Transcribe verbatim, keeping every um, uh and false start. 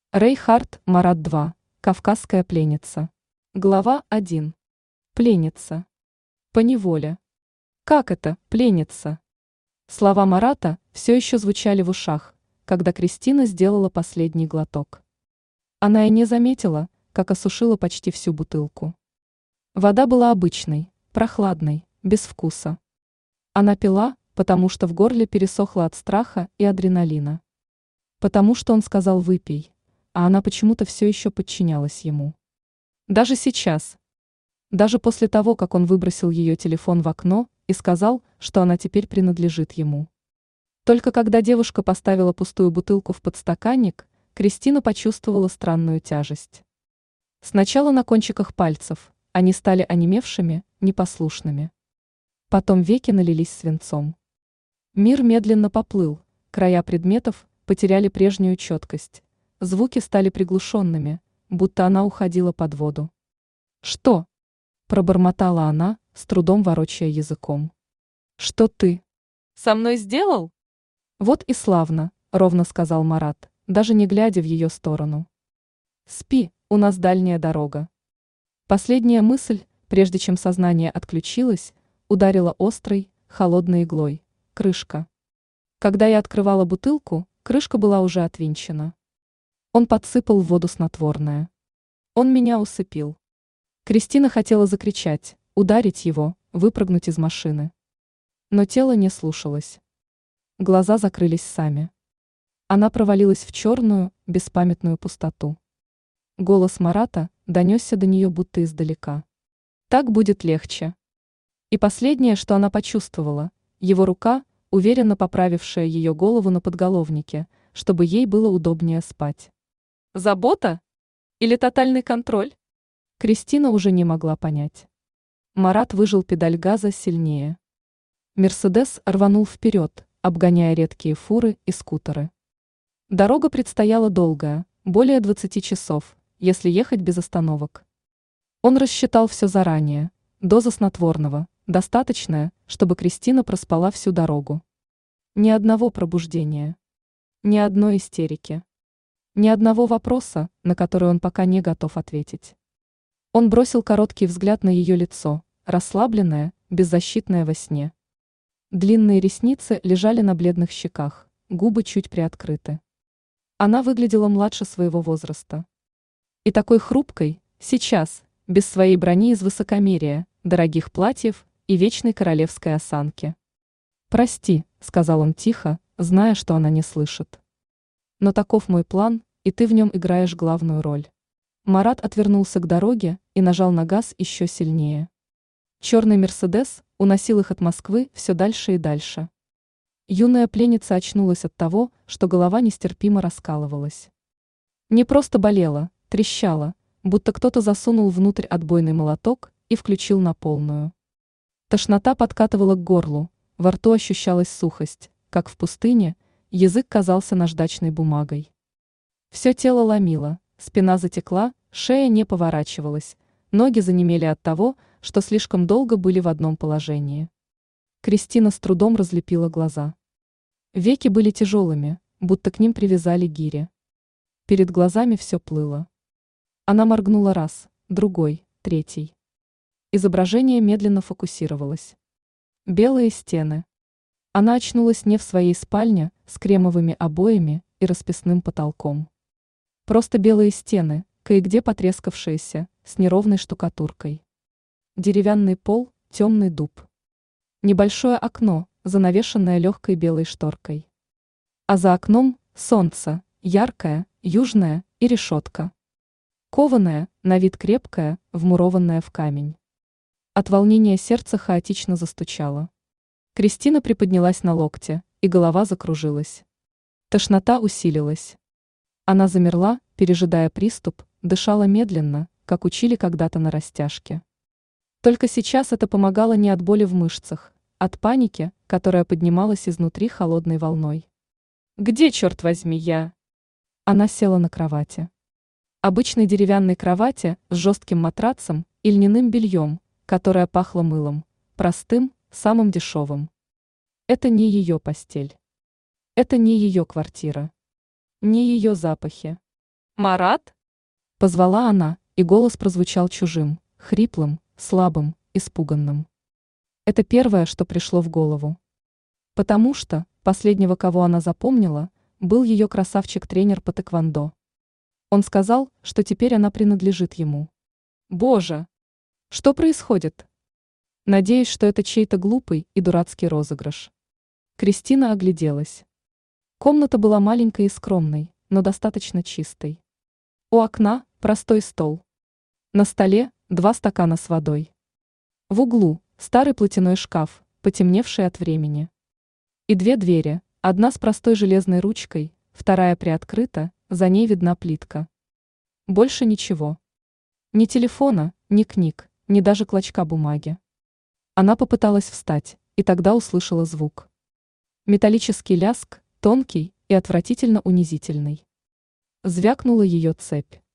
Рейхард Марат два. Кавказская пленница. Глава один. Пленница. Поневоле. Как это, пленница? Слова Марата все еще звучали в ушах, когда Кристина сделала последний глоток. Она и не заметила, как осушила почти всю бутылку. Вода была обычной, прохладной, без вкуса. Она пила, потому что в горле пересохло от страха и адреналина. Потому что он сказал «выпей», а она почему-то все еще подчинялась ему. Даже сейчас. Даже после того, как он выбросил ее телефон в окно и сказал, что она теперь принадлежит ему. Только когда девушка поставила пустую бутылку в подстаканник, Кристина почувствовала странную тяжесть. Сначала на кончиках пальцев, они стали онемевшими, непослушными. Потом веки налились свинцом. Мир медленно поплыл, края предметов потеряли прежнюю четкость, звуки стали приглушенными, будто она уходила под воду. «Что?» – пробормотала она, с трудом ворочая языком. «Что ты со мной сделал?» «Вот и славно», – ровно сказал Марат, даже не глядя в ее сторону. «Спи, у нас дальняя дорога». Последняя мысль, прежде чем сознание отключилось, ударила острой, холодной иглой. Крышка. Когда я открывала бутылку, крышка была уже отвинчена. Он подсыпал в воду снотворное. Он меня усыпил. Кристина хотела закричать, ударить его, выпрыгнуть из машины. Но тело не слушалось. Глаза закрылись сами. Она провалилась в черную, беспамятную пустоту. Голос Марата донесся до нее будто издалека. «Так будет легче». И последнее, что она почувствовала, его рука, уверенно поправившая ее голову на подголовнике, чтобы ей было удобнее спать. Забота? Или тотальный контроль? Кристина уже не могла понять. Марат выжал педаль газа сильнее. Мерседес рванул вперед, обгоняя редкие фуры и скутеры. Дорога предстояла долгая, более двадцати часов, если ехать без остановок. Он рассчитал все заранее, доза снотворного, достаточная, чтобы Кристина проспала всю дорогу. Ни одного пробуждения. Ни одной истерики. Ни одного вопроса, на который он пока не готов ответить. Он бросил короткий взгляд на ее лицо, расслабленное, беззащитное во сне. Длинные ресницы лежали на бледных щеках, губы чуть приоткрыты. Она выглядела младше своего возраста. И такой хрупкой, сейчас, без своей брони из высокомерия, дорогих платьев и вечной королевской осанки. «Прости», — сказал он тихо, зная, что она не слышит. «Но таков мой план, и ты в нем играешь главную роль». Марат отвернулся к дороге и нажал на газ еще сильнее. Черный «Мерседес» уносил их от Москвы все дальше и дальше. Юная пленница очнулась от того, что голова нестерпимо раскалывалась. Не просто болела, трещала, будто кто-то засунул внутрь отбойный молоток и включил на полную. Тошнота подкатывала к горлу, во рту ощущалась сухость, как в пустыне, язык казался наждачной бумагой. Все тело ломило, спина затекла, шея не поворачивалась, ноги занемели от того, что слишком долго были в одном положении. Кристина с трудом разлепила глаза. Веки были тяжелыми, будто к ним привязали гири. Перед глазами все плыло. Она моргнула раз, другой, третий. Изображение медленно фокусировалось. Белые стены. Она очнулась не в своей спальне с кремовыми обоями и расписным потолком. Просто белые стены, кое-где потрескавшиеся, с неровной штукатуркой. Деревянный пол, темный дуб. Небольшое окно, занавешенное легкой белой шторкой. А за окном солнце, яркое, южное и решетка. Кованая, на вид крепкая, вмурованная в камень. От волнения сердце хаотично застучало. Кристина приподнялась на локте, и голова закружилась. Тошнота усилилась. Она замерла, пережидая приступ, дышала медленно, как учили когда-то на растяжке. Только сейчас это помогало не от боли в мышцах, от паники, которая поднималась изнутри холодной волной. «Где, черт возьми, я?» Она села на кровати. Обычной деревянной кровати с жестким матрацем и льняным бельем, которое пахло мылом, простым, самым дешевым. Это не ее постель. Это не ее квартира. Не ее запахи. Марат?» Позвала она, и голос прозвучал чужим, хриплым, слабым, испуганным. Это первое, что пришло в голову. Потому что последнего, кого она запомнила, был ее красавчик-тренер по тэквондо. Он сказал, что теперь она принадлежит ему. Боже! Что происходит? Надеюсь, что это чей-то глупый и дурацкий розыгрыш. Кристина огляделась. Комната была маленькой и скромной, но достаточно чистой. У окна простой стол. На столе два стакана с водой. В углу старый платяной шкаф, потемневший от времени. И две двери, одна с простой железной ручкой, вторая приоткрыта, за ней видна плитка. Больше ничего. Ни телефона, ни книг, ни даже клочка бумаги. Она попыталась встать, и тогда услышала звук. Металлический ляск, тонкий и отвратительно унизительный. Звякнула ее цепь.